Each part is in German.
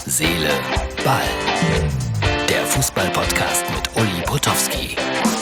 Seele, Ball. Der Fußball-Podcast mit Uli Potowski.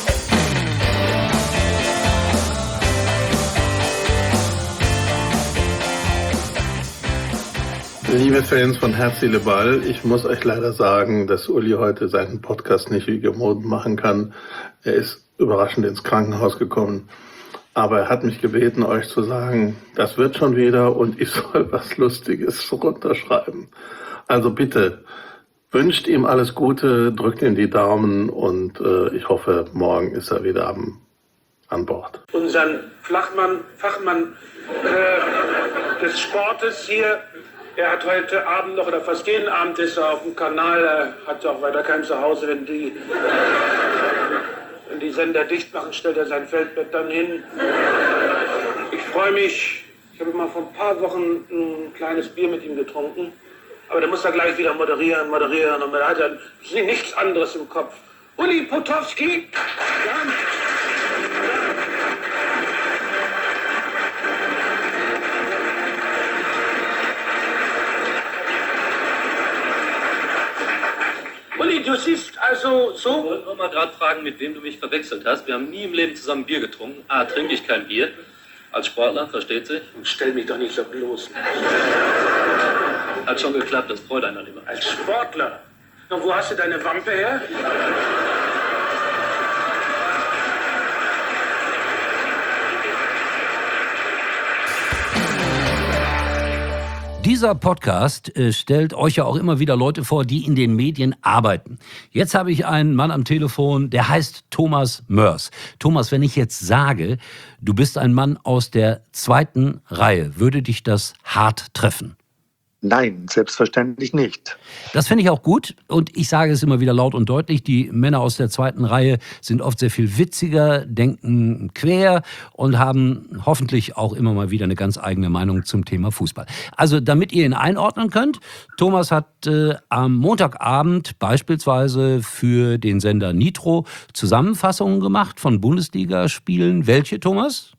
Liebe Fans von Herz, Seele, Ball, ich muss euch leider sagen, dass Uli heute seinen Podcast nicht wie gewohnt machen kann. Er ist überraschend ins Krankenhaus gekommen. Aber er hat mich gebeten, euch zu sagen, das wird schon wieder und ich soll was Lustiges runterschreiben. Also bitte, wünscht ihm alles Gute, drückt ihm die Daumen und ich hoffe, morgen ist er wieder an Bord. Unseren Fachmann des Sportes hier, er hat heute Abend noch, oder fast jeden Abend ist er auf dem Kanal, er hat auch weiter kein Zuhause, wenn die Sender dicht machen, stellt er sein Feldbett dann hin. Ich freue mich, ich habe mal vor ein paar Wochen ein kleines Bier mit ihm getrunken, aber der muss da gleich wieder moderieren und er hat dann nichts anderes im Kopf. Uli Potowski, ja. Uli, du siehst also so... Ich wollte nur mal gerade fragen, mit wem du mich verwechselt hast. Wir haben nie im Leben zusammen Bier getrunken. A, trinke ich kein Bier. Als Sportler, versteht sich. Stell mich doch nicht so bloß. Hat schon geklappt, das freut einen dann immer. Als Sportler? Und wo hast du deine Wampe her? Dieser Podcast stellt euch ja auch immer wieder Leute vor, die in den Medien arbeiten. Jetzt habe ich einen Mann am Telefon, der heißt Thomas Mörs. Thomas, wenn ich jetzt sage, du bist ein Mann aus der zweiten Reihe, würde dich das hart treffen? Nein, selbstverständlich nicht. Das finde ich auch gut und ich sage es immer wieder laut und deutlich, die Männer aus der zweiten Reihe sind oft sehr viel witziger, denken quer und haben hoffentlich auch immer mal wieder eine ganz eigene Meinung zum Thema Fußball. Also damit ihr ihn einordnen könnt, Thomas hat am Montagabend beispielsweise für den Sender Nitro Zusammenfassungen gemacht von Bundesligaspielen. Welche, Thomas?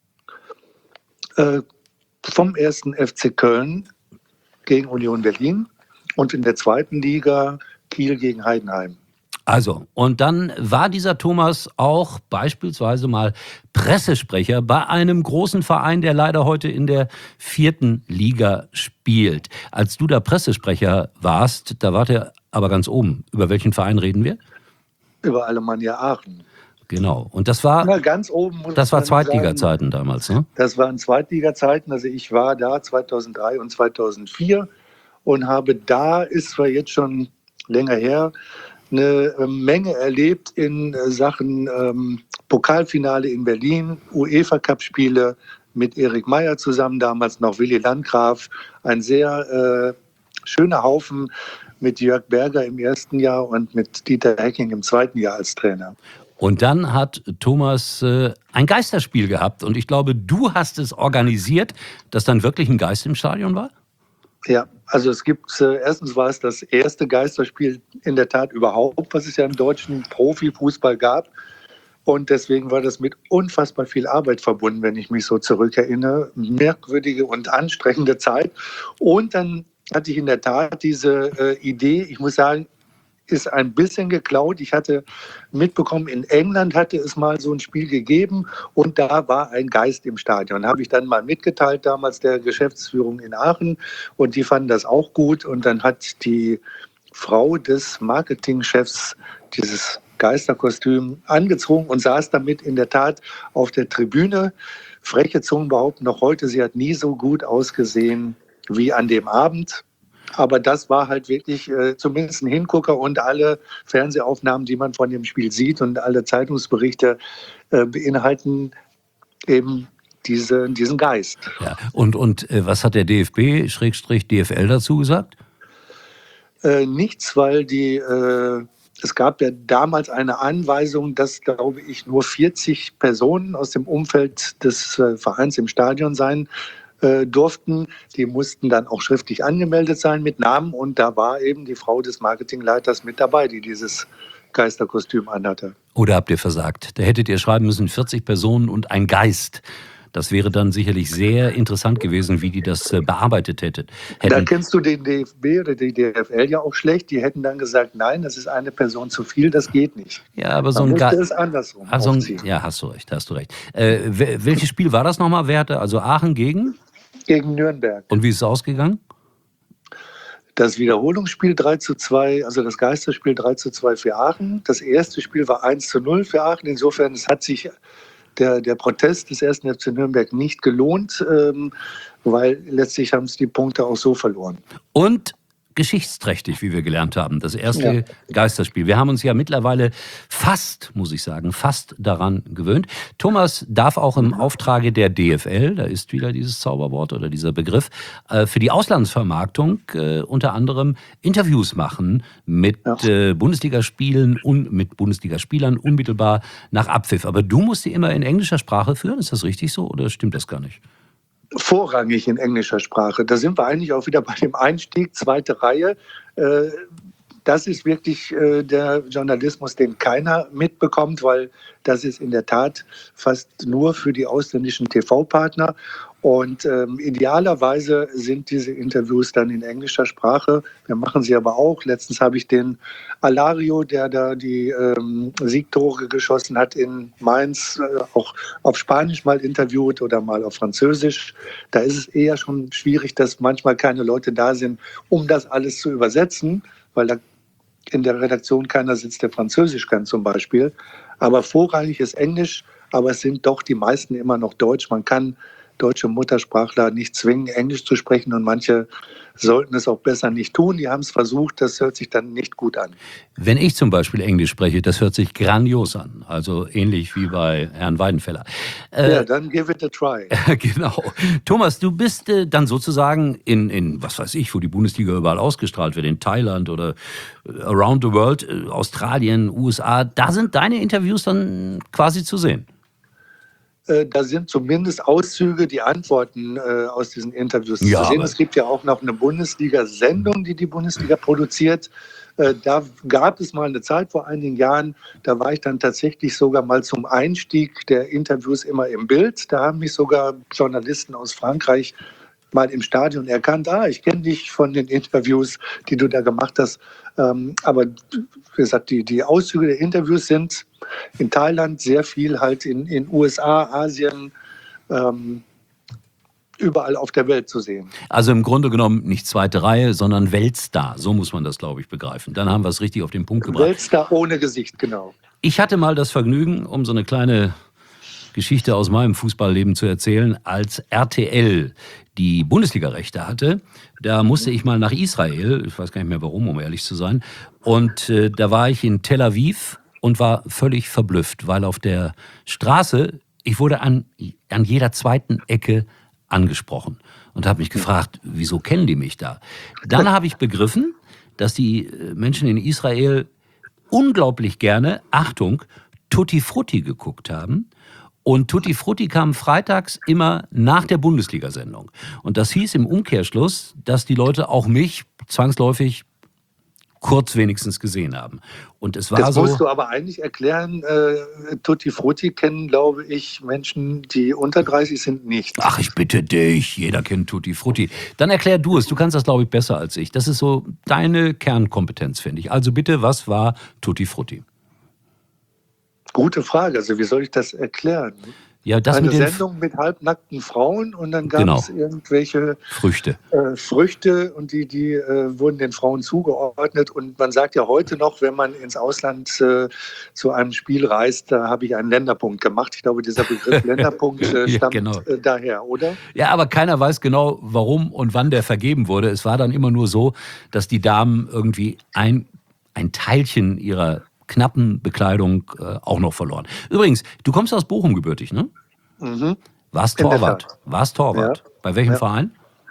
Vom 1. FC Köln gegen Union Berlin und in der zweiten Liga Kiel gegen Heidenheim. Also, und dann war dieser Thomas auch beispielsweise mal Pressesprecher bei einem großen Verein, der leider heute in der 4. Liga spielt. Als du da Pressesprecher warst, da wart ihr aber ganz oben. Über welchen Verein reden wir? Über Alemannia Aachen. Genau. Und das war ganz oben. Das war Zweitliga-Zeiten damals, ne? Das waren Zweitliga-Zeiten. Also ich war da 2003 und 2004 und habe da, ist zwar jetzt schon länger her, eine Menge erlebt in Sachen Pokalfinale in Berlin, UEFA-Cup-Spiele mit Erik Meyer zusammen, damals noch Willy Landgraf. Ein sehr schöner Haufen mit Jörg Berger im ersten Jahr und mit Dieter Hecking im zweiten Jahr als Trainer. Und dann hat Thomas ein Geisterspiel gehabt. Und ich glaube, du hast es organisiert, dass dann wirklich ein Geist im Stadion war? Ja, also es gibt, erstens war es das erste Geisterspiel in der Tat überhaupt, was es ja im deutschen Profifußball gab. Und deswegen war das mit unfassbar viel Arbeit verbunden, wenn ich mich so zurückerinnere. Merkwürdige und anstrengende Zeit. Und dann hatte ich in der Tat diese Idee, ich muss sagen, ist ein bisschen geklaut. Ich hatte mitbekommen, in England hatte es mal so ein Spiel gegeben und da war ein Geist im Stadion. Habe ich dann mal mitgeteilt, damals der Geschäftsführung in Aachen und die fanden das auch gut und dann hat die Frau des Marketingchefs dieses Geisterkostüm angezogen und saß damit in der Tat auf der Tribüne. Freche Zungen behaupten noch heute, sie hat nie so gut ausgesehen wie an dem Abend. Aber das war halt wirklich zumindest ein Hingucker und alle Fernsehaufnahmen, die man von dem Spiel sieht und alle Zeitungsberichte beinhalten eben diesen Geist. Ja. Und was hat der DFB/DFL dazu gesagt? Nichts, weil es gab ja damals eine Anweisung, dass, glaube ich, nur 40 Personen aus dem Umfeld des Vereins im Stadion sein durften. Die mussten dann auch schriftlich angemeldet sein mit Namen und da war eben die Frau des Marketingleiters mit dabei, die dieses Geisterkostüm anhatte. Oder habt ihr versagt? Da hättet ihr schreiben müssen, 40 Personen und ein Geist. Das wäre dann sicherlich sehr interessant gewesen, wie die das bearbeitet hätten. Da kennst du den DFB oder die DFL ja auch schlecht. Die hätten dann gesagt, nein, das ist eine Person zu viel, das geht nicht. Ja, aber so Man ein musste es andersrum aufziehen. Ja, hast du recht. Welches Spiel war das nochmal? Wer hatte also Aachen gegen? Gegen Nürnberg. Und wie ist es ausgegangen? Das Wiederholungsspiel 3:2, also das Geisterspiel 3:2 für Aachen. Das erste Spiel war 1:0 für Aachen. Insofern es hat sich der Protest des 1. FC Nürnberg nicht gelohnt, weil letztlich haben es die Punkte auch so verloren. Und geschichtsträchtig, wie wir gelernt haben. Das erste Geisterspiel. Wir haben uns ja mittlerweile fast daran gewöhnt. Thomas darf auch im Auftrage der DFL, da ist wieder dieses Zauberwort oder dieser Begriff, für die Auslandsvermarktung unter anderem Interviews machen mit Bundesligaspielen und mit Bundesligaspielern unmittelbar nach Abpfiff. Aber du musst die immer in englischer Sprache führen. Ist das richtig so oder stimmt das gar nicht? Vorrangig in englischer Sprache. Da sind wir eigentlich auch wieder bei dem Einstieg, zweite Reihe. Das ist wirklich der Journalismus, den keiner mitbekommt, weil das ist in der Tat fast nur für die ausländischen TV-Partner. Und idealerweise sind diese Interviews dann in englischer Sprache. Wir machen sie aber auch. Letztens habe ich den Alario, der da die Siegtore geschossen hat in Mainz, auch auf Spanisch mal interviewt oder mal auf Französisch. Da ist es eher schon schwierig, dass manchmal keine Leute da sind, um das alles zu übersetzen, weil da in der Redaktion keiner sitzt, der Französisch kann zum Beispiel. Aber vorrangig ist Englisch, aber es sind doch die meisten immer noch Deutsch. Man kann deutsche Muttersprachler nicht zwingen, Englisch zu sprechen und manche sollten es auch besser nicht tun. Die haben es versucht, das hört sich dann nicht gut an. Wenn ich zum Beispiel Englisch spreche, das hört sich grandios an. Also ähnlich wie bei Herrn Weidenfeller. Ja, dann give it a try. Genau. Thomas, du bist dann sozusagen in, was weiß ich, wo die Bundesliga überall ausgestrahlt wird, in Thailand oder around the world, Australien, USA. Da sind deine Interviews dann quasi zu sehen. Da sind zumindest Auszüge, die Antworten aus diesen Interviews zu sehen. Es gibt ja auch noch eine Bundesliga-Sendung, die Bundesliga produziert. Da gab es mal eine Zeit vor einigen Jahren, da war ich dann tatsächlich sogar mal zum Einstieg der Interviews immer im Bild. Da haben mich sogar Journalisten aus Frankreich mal im Stadion erkannt. Ich kenne dich von den Interviews, die du da gemacht hast. Aber wie gesagt, die Auszüge der Interviews sind in Thailand sehr viel halt in USA, Asien, überall auf der Welt zu sehen. Also im Grunde genommen nicht zweite Reihe, sondern Weltstar. So muss man das, glaube ich, begreifen. Dann haben wir es richtig auf den Punkt gebracht. Weltstar ohne Gesicht, genau. Ich hatte mal das Vergnügen, um so eine kleine Geschichte aus meinem Fußballleben zu erzählen, als RTL die Bundesliga-Rechte hatte. Da musste ich mal nach Israel, ich weiß gar nicht mehr warum, um ehrlich zu sein. Und da war ich in Tel Aviv und war völlig verblüfft, weil auf der Straße, ich wurde an jeder zweiten Ecke angesprochen und habe mich gefragt, wieso kennen die mich da? Dann habe ich begriffen, dass die Menschen in Israel unglaublich gerne, Achtung, Tutti Frutti geguckt haben. Und Tutti Frutti kam freitags immer nach der Bundesliga-Sendung. Und das hieß im Umkehrschluss, dass die Leute auch mich zwangsläufig kurz wenigstens gesehen haben. Und es war das so. Musst du aber eigentlich erklären, Tutti Frutti kennen, glaube ich, Menschen, die unter 30 sind, nicht. Ach, ich bitte dich, jeder kennt Tutti Frutti. Dann erklär du es, du kannst das, glaube ich, besser als ich. Das ist so deine Kernkompetenz, finde ich. Also bitte, was war Tutti Frutti? Gute Frage. Also wie soll ich das erklären? Ja, das eine mit den Sendung mit halbnackten Frauen und dann gab es irgendwelche Früchte und die wurden den Frauen zugeordnet. Und man sagt ja heute noch, wenn man ins Ausland zu einem Spiel reist, da habe ich einen Länderpunkt gemacht. Ich glaube, dieser Begriff Länderpunkt stammt daher, oder? Ja, aber keiner weiß genau, warum und wann der vergeben wurde. Es war dann immer nur so, dass die Damen irgendwie ein Teilchen ihrer knappen Bekleidung auch noch verloren. Übrigens, du kommst aus Bochum gebürtig, ne? Mhm. Warst Torwart. Ja. Bei welchem Verein?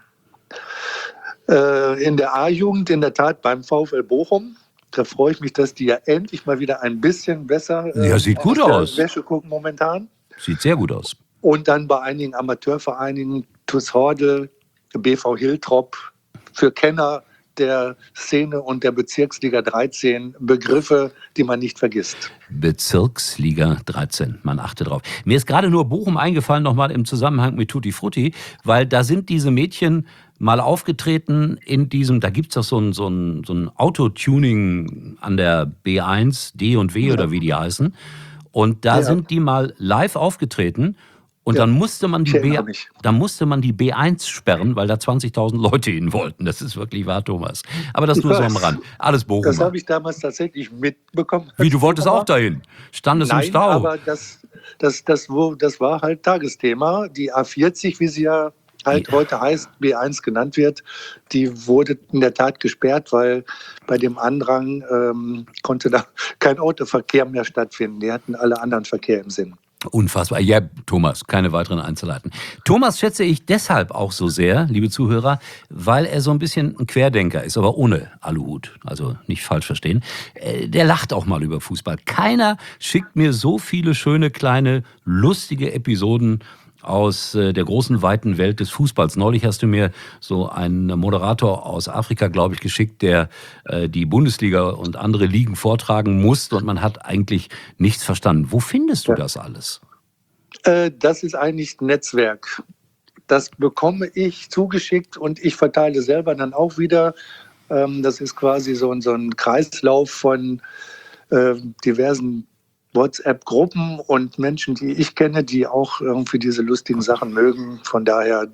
In der A-Jugend, in der Tat beim VfL Bochum. Da freue ich mich, dass die ja endlich mal wieder ein bisschen besser sieht gut aus. Wäsche gucken momentan. Sieht sehr gut aus. Und dann bei einigen Amateurvereinen, TuS Hordel, BV Hiltrop, für Kenner der Szene und der Bezirksliga 13 Begriffe, die man nicht vergisst. Bezirksliga 13, man achte drauf. Mir ist gerade nur Bochum eingefallen, nochmal im Zusammenhang mit Tutti Frutti, weil da sind diese Mädchen mal aufgetreten in diesem, da gibt es doch so ein Autotuning an der B1, D und W oder wie die heißen. Und da sind die mal live aufgetreten. Und dann musste man die B1 sperren, weil da 20.000 Leute hin wollten. Das ist wirklich wahr, Thomas. Aber das nur so am Rand. Alles Bochum. Das habe ich damals tatsächlich mitbekommen. Wie, du wolltest auch dahin? Standest im Stau? Aber das war halt Tagesthema. Die A40, wie sie ja halt heute heißt, B1 genannt wird, die wurde in der Tat gesperrt, weil bei dem Andrang konnte da kein Autoverkehr mehr stattfinden. Die hatten alle anderen Verkehr im Sinn. Unfassbar. Ja, Thomas, keine weiteren Einzelheiten. Thomas schätze ich deshalb auch so sehr, liebe Zuhörer, weil er so ein bisschen ein Querdenker ist, aber ohne Aluhut. Also nicht falsch verstehen. Der lacht auch mal über Fußball. Keiner schickt mir so viele schöne, kleine, lustige Episoden aus der großen, weiten Welt des Fußballs. Neulich hast du mir so einen Moderator aus Afrika, glaube ich, geschickt, der die Bundesliga und andere Ligen vortragen musste und man hat eigentlich nichts verstanden. Wo findest du das alles? Das ist eigentlich ein Netzwerk. Das bekomme ich zugeschickt und ich verteile selber dann auch wieder. Das ist quasi so ein Kreislauf von diversen WhatsApp-Gruppen und Menschen, die ich kenne, die auch irgendwie diese lustigen Sachen mögen. Von daher,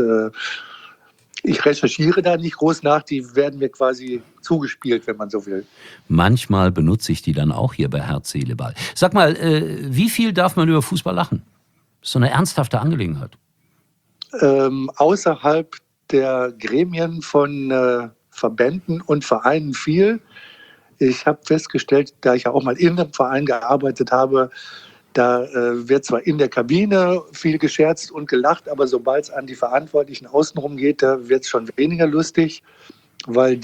ich recherchiere da nicht groß nach, die werden mir quasi zugespielt, wenn man so will. Manchmal benutze ich die dann auch hier bei Herz, Seele, Ball. Sag mal, wie viel darf man über Fußball lachen? Das ist so eine ernsthafte Angelegenheit. Außerhalb der Gremien von Verbänden und Vereinen viel. Ich habe festgestellt, da ich ja auch mal in einem Verein gearbeitet habe, da wird zwar in der Kabine viel gescherzt und gelacht, aber sobald es an die Verantwortlichen außenrum geht, da wird es schon weniger lustig, weil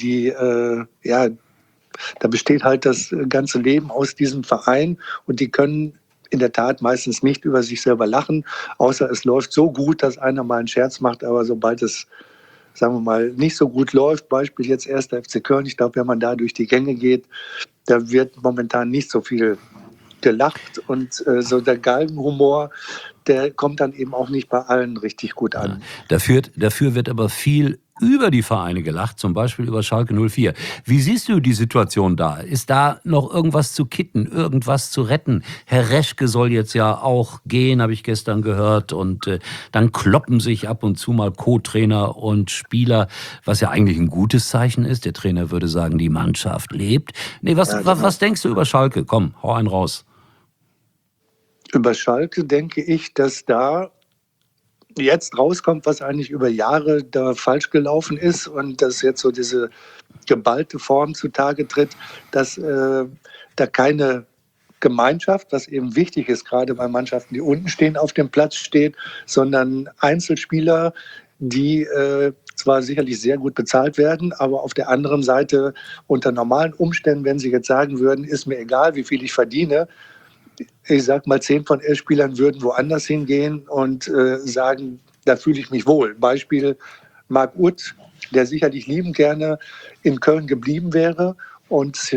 da besteht halt das ganze Leben aus diesem Verein und die können in der Tat meistens nicht über sich selber lachen, außer es läuft so gut, dass einer mal einen Scherz macht, aber sobald es, sagen wir mal, nicht so gut läuft, Beispiel jetzt 1. FC Köln, ich glaube, wenn man da durch die Gänge geht, da wird momentan nicht so viel gelacht und so der Galgenhumor, der kommt dann eben auch nicht bei allen richtig gut an. Ja, dafür wird aber viel über die Vereine gelacht, zum Beispiel über Schalke 04. Wie siehst du die Situation da? Ist da noch irgendwas zu kitten, irgendwas zu retten? Herr Reschke soll jetzt ja auch gehen, habe ich gestern gehört. Und dann kloppen sich ab und zu mal Co-Trainer und Spieler, was ja eigentlich ein gutes Zeichen ist. Der Trainer würde sagen, die Mannschaft lebt. Nee, was denkst du über Schalke? Komm, hau einen raus. Über Schalke denke ich, dass da jetzt rauskommt, was eigentlich über Jahre da falsch gelaufen ist und dass jetzt so diese geballte Form zutage tritt, dass da keine Gemeinschaft, was eben wichtig ist, gerade bei Mannschaften, die unten stehen, auf dem Platz steht, sondern Einzelspieler, die zwar sicherlich sehr gut bezahlt werden, aber auf der anderen Seite unter normalen Umständen, wenn sie jetzt sagen würden, ist mir egal, wie viel ich verdiene, ich sag mal, 10 von 11 Spielern würden woanders hingehen und sagen, da fühle ich mich wohl. Beispiel Marc Uth, der sicherlich liebend gerne in Köln geblieben wäre und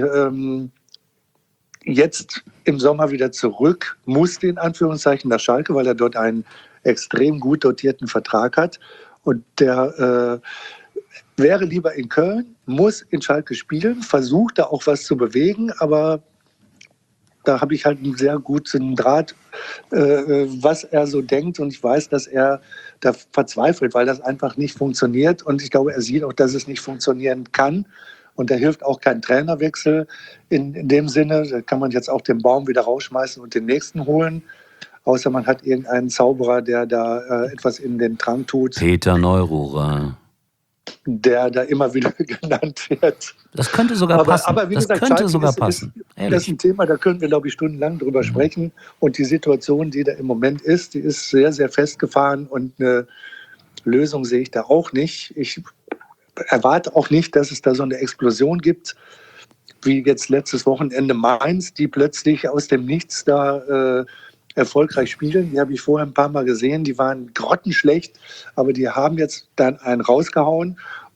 jetzt im Sommer wieder zurück musste, in Anführungszeichen, nach Schalke, weil er dort einen extrem gut dotierten Vertrag hat. Und der wäre lieber in Köln, muss in Schalke spielen, versucht da auch was zu bewegen, aber da habe ich halt einen sehr guten Draht, was er so denkt. Und ich weiß, dass er da verzweifelt, weil das einfach nicht funktioniert. Und ich glaube, er sieht auch, dass es nicht funktionieren kann. Und da hilft auch kein Trainerwechsel in dem Sinne. Da kann man jetzt auch den Baum wieder rausschmeißen und den nächsten holen. Außer man hat irgendeinen Zauberer, der da etwas in den Trank tut. Peter Neururer. Der da immer wieder genannt wird. Das könnte sogar passen. Aber wie gesagt, könnte sogar passen. Das ist ein Thema, da können wir, glaube ich, stundenlang drüber sprechen. Und die Situation, die da im Moment ist, die ist sehr, sehr festgefahren. Und eine Lösung sehe ich da auch nicht. Ich erwarte auch nicht, dass es da so eine Explosion gibt, wie jetzt letztes Wochenende Mainz, die plötzlich aus dem Nichts da erfolgreich spielen. Die habe ich vorher ein paar Mal gesehen. Die waren grottenschlecht, aber die haben jetzt dann einen rausgehauen.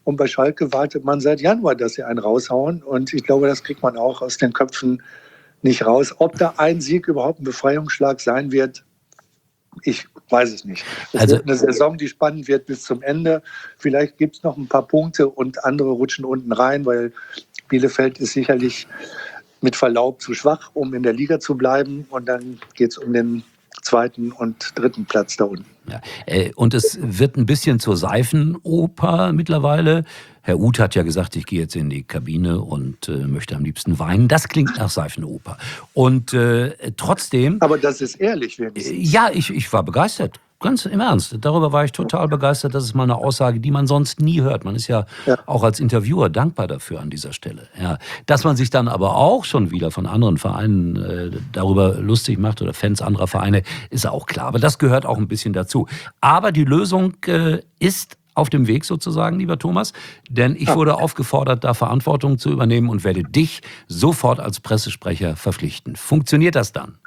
Und bei Schalke wartet man seit Januar, dass sie einen raushauen. Und ich glaube, das kriegt man auch aus den Köpfen nicht raus. Ob da ein Sieg überhaupt ein Befreiungsschlag sein wird, ich weiß es nicht. Es wird eine Saison, die spannend wird bis zum Ende. Vielleicht gibt es noch ein paar Punkte und andere rutschen unten rein, weil Bielefeld ist sicherlich mit Verlaub zu schwach, um in der Liga zu bleiben. Und dann geht es um den 2. und 3. Platz da unten. Ja, und es wird ein bisschen zur Seifenoper mittlerweile. Herr Uth hat ja gesagt, ich gehe jetzt in die Kabine und möchte am liebsten weinen. Das klingt nach Seifenoper. Und trotzdem... Aber das ist ehrlich, wenigstens. Ja, ich war begeistert. Ganz im Ernst. Darüber war ich total begeistert. Das ist mal eine Aussage, die man sonst nie hört. Man ist ja auch als Interviewer dankbar dafür an dieser Stelle. Ja. Dass man sich dann aber auch schon wieder von anderen Vereinen darüber lustig macht oder Fans anderer Vereine, ist auch klar. Aber das gehört auch ein bisschen dazu. Aber die Lösung ist auf dem Weg sozusagen, lieber Thomas. Denn ich wurde aufgefordert, da Verantwortung zu übernehmen und werde dich sofort als Pressesprecher verpflichten. Funktioniert das dann?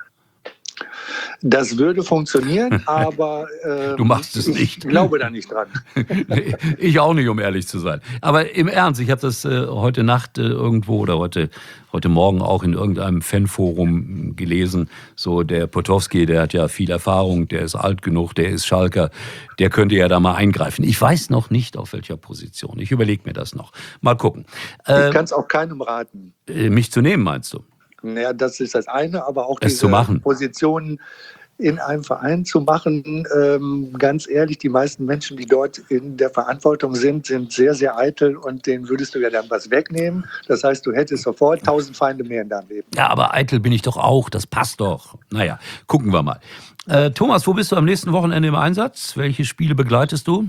Das würde funktionieren, aber du machst es nicht. Ich glaube da nicht dran. Ich auch nicht, um ehrlich zu sein. Aber im Ernst, ich habe das heute Nacht irgendwo oder heute Morgen auch in irgendeinem Fanforum gelesen. So der Potowski, der hat ja viel Erfahrung, der ist alt genug, der ist Schalker, der könnte ja da mal eingreifen. Ich weiß noch nicht, auf welcher Position. Ich überlege mir das noch. Mal gucken. Ich kann es auch keinem raten. Mich zu nehmen, meinst du? Naja, das ist das eine, aber auch es diese Positionen in einem Verein zu machen. Ganz ehrlich, die meisten Menschen, die dort in der Verantwortung sind sehr, sehr eitel und denen würdest du ja dann was wegnehmen. Das heißt, du hättest sofort 1000 Feinde mehr in deinem Leben. Ja, aber eitel bin ich doch auch, das passt doch. Naja, gucken wir mal. Thomas, wo bist du am nächsten Wochenende im Einsatz? Welche Spiele begleitest du?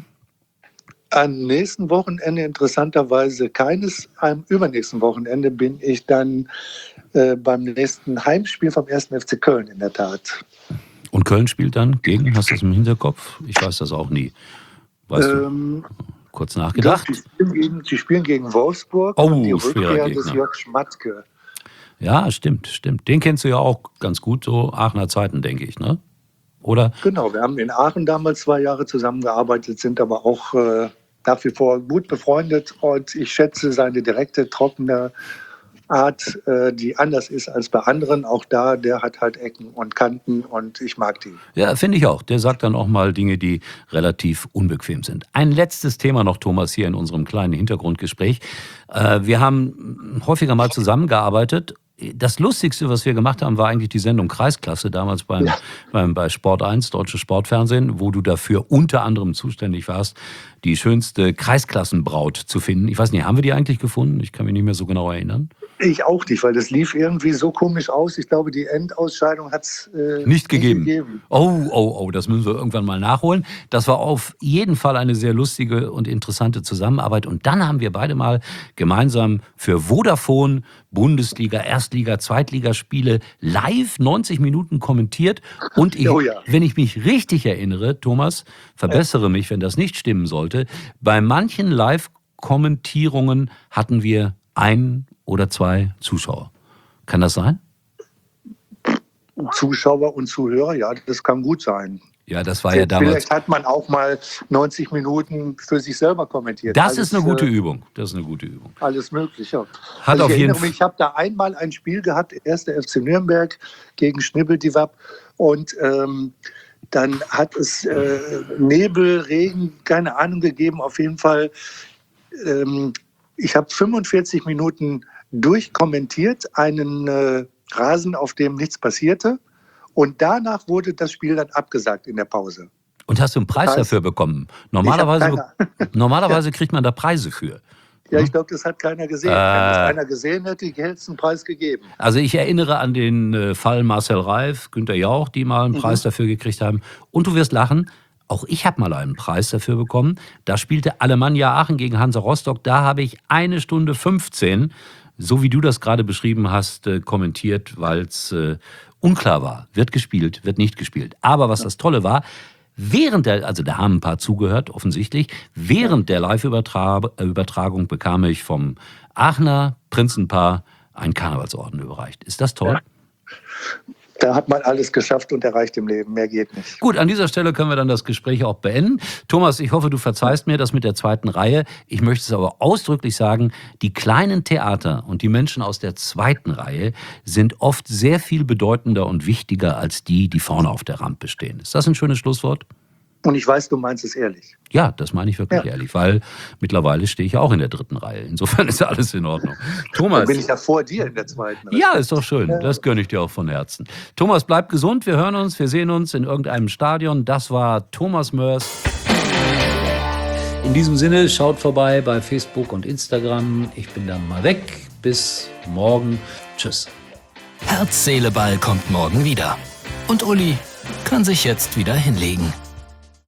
Am nächsten Wochenende interessanterweise keines. Am übernächsten Wochenende bin ich dann beim nächsten Heimspiel vom 1. FC Köln in der Tat. Und Köln spielt dann gegen, hast du das im Hinterkopf? Ich weiß das auch nie. Weißt du? Kurz nachgedacht. Die spielen gegen Wolfsburg und die Rückkehr des Jörg Schmatke. Ja, stimmt. Den kennst du ja auch ganz gut, so Aachener Zeiten, denke ich, ne? Oder? Genau, wir haben in Aachen damals 2 Jahre zusammengearbeitet, sind aber auch nach wie vor gut befreundet und ich schätze seine direkte, trockene Art, die anders ist als bei anderen. Auch da, der hat halt Ecken und Kanten und ich mag die. Ja, finde ich auch. Der sagt dann auch mal Dinge, die relativ unbequem sind. Ein letztes Thema noch, Thomas, hier in unserem kleinen Hintergrundgespräch. Wir haben häufiger mal zusammengearbeitet. Das Lustigste, was wir gemacht haben, war eigentlich die Sendung Kreisklasse, damals bei Sport 1, Deutsches Sportfernsehen, wo du dafür unter anderem zuständig warst, die schönste Kreisklassenbraut zu finden. Ich weiß nicht, haben wir die eigentlich gefunden? Ich kann mich nicht mehr so genau erinnern. Ich auch nicht, weil das lief irgendwie so komisch aus. Ich glaube, die Endausscheidung hat es nicht gegeben. Oh, das müssen wir irgendwann mal nachholen. Das war auf jeden Fall eine sehr lustige und interessante Zusammenarbeit. Und dann haben wir beide mal gemeinsam für Vodafone Bundesliga, Erstliga, Zweitligaspiele live 90 Minuten kommentiert. Und wenn ich mich richtig erinnere, Thomas, verbessere mich, wenn das nicht stimmen sollte, bei manchen Live-Kommentierungen hatten wir 1 oder 2 Zuschauer. Kann das sein? Zuschauer und Zuhörer, ja, das kann gut sein. Ja, das war ja damals. Vielleicht hat man auch mal 90 Minuten für sich selber kommentiert. Das ist eine gute Übung. Alles möglich, ja. Ich habe da einmal ein Spiel gehabt, 1. FC Nürnberg gegen Schnibbeldiwab und dann hat es Nebel, Regen, keine Ahnung gegeben. Auf jeden Fall, ich habe 45 Minuten durchkommentiert, einen Rasen, auf dem nichts passierte. Und danach wurde das Spiel dann abgesagt in der Pause. Und hast du einen Preis dafür bekommen? Normalerweise kriegt man da Preise für. Ja, ich glaube, das hat keiner gesehen. Wenn das einer gesehen hätte, hätte es einen Preis gegeben. Also ich erinnere an den Fall Marcel Reif, Günther Jauch, die mal einen Preis dafür gekriegt haben. Und du wirst lachen, auch ich habe mal einen Preis dafür bekommen. Da spielte Alemannia Aachen gegen Hansa Rostock. Da habe ich 1 Stunde 15, so wie du das gerade beschrieben hast, kommentiert, weil es unklar war. Wird gespielt, wird nicht gespielt. Aber was das Tolle war, also da haben ein paar zugehört, offensichtlich, während der Live-Übertragung bekam ich vom Aachener Prinzenpaar einen Karnevalsorden überreicht. Ist das toll? Da hat man alles geschafft und erreicht im Leben. Mehr geht nicht. Gut, an dieser Stelle können wir dann das Gespräch auch beenden. Thomas, ich hoffe, du verzeihst mir das mit der zweiten Reihe. Ich möchte es aber ausdrücklich sagen, die kleinen Theater und die Menschen aus der zweiten Reihe sind oft sehr viel bedeutender und wichtiger als die, die vorne auf der Rampe stehen. Ist das ein schönes Schlusswort? Und ich weiß, du meinst es ehrlich. Ja, das meine ich wirklich ehrlich, weil mittlerweile stehe ich auch in der dritten Reihe. Insofern ist alles in Ordnung. Thomas. Dann bin ich ja vor dir in der zweiten Reihe. Ja, ist doch schön. Das gönne ich dir auch von Herzen. Thomas, bleib gesund. Wir hören uns, wir sehen uns in irgendeinem Stadion. Das war Thomas Mörs. In diesem Sinne, schaut vorbei bei Facebook und Instagram. Ich bin dann mal weg. Bis morgen. Tschüss. Herz, Seele, Ball kommt morgen wieder. Und Uli kann sich jetzt wieder hinlegen.